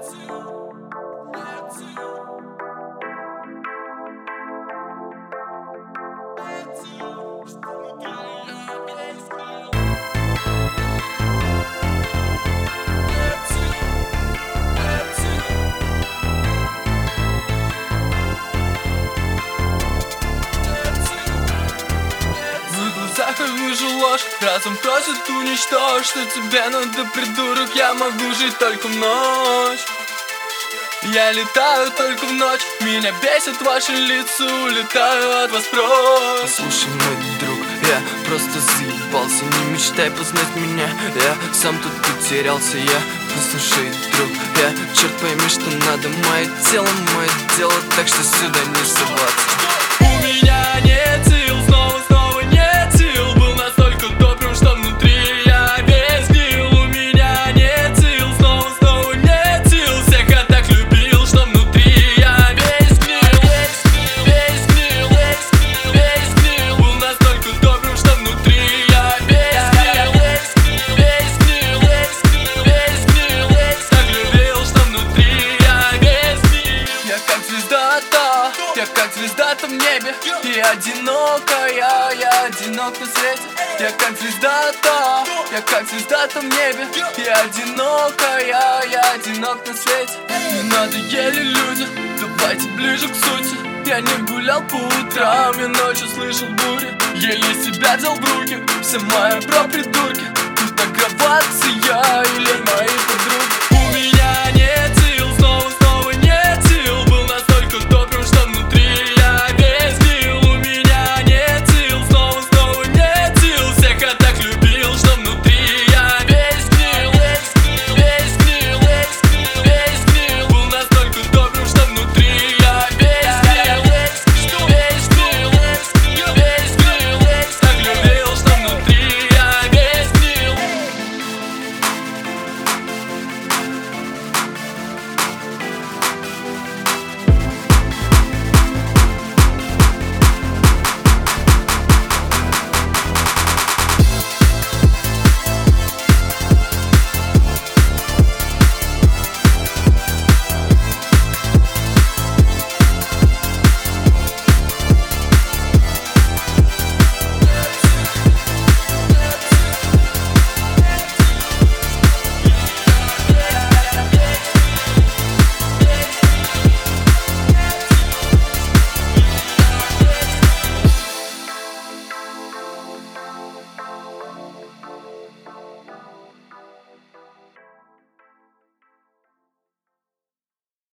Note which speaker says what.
Speaker 1: Я вижу ложь, разум просит уничтожить. Что тебе надо, придурок, я могу жить только в ночь. Я летаю только в ночь, меня бесит ваши лица, улетаю от вас прочь.
Speaker 2: Послушай, мой друг, я просто заебался. Не мечтай познать меня, я сам тут потерялся. Я послушай, друг, я черт пойми, что надо. Мое дело, так что сюда не соваться.
Speaker 1: У меня нет сил, снова нет сил. Был настолько добрым, что внутри я весь гнил. У меня нет сил, снова нет сил. Всех я так любил, что внутри я весь гнил. Весь гнил. Был настолько добрым, что внутри я весь гнил. Весь гнил. Так любил, что внутри я весь гнил. Я как звезда-то в небе. И одинокая, я одинок на свете. Я как звезда-то в небе. И одинокая, я одинок на свете. Мне надоели люди, давайте ближе к сути. Я не гулял по утрам, я ночью слышал бури. Еле себя взял в руки, вся моя про придурки. Фотографация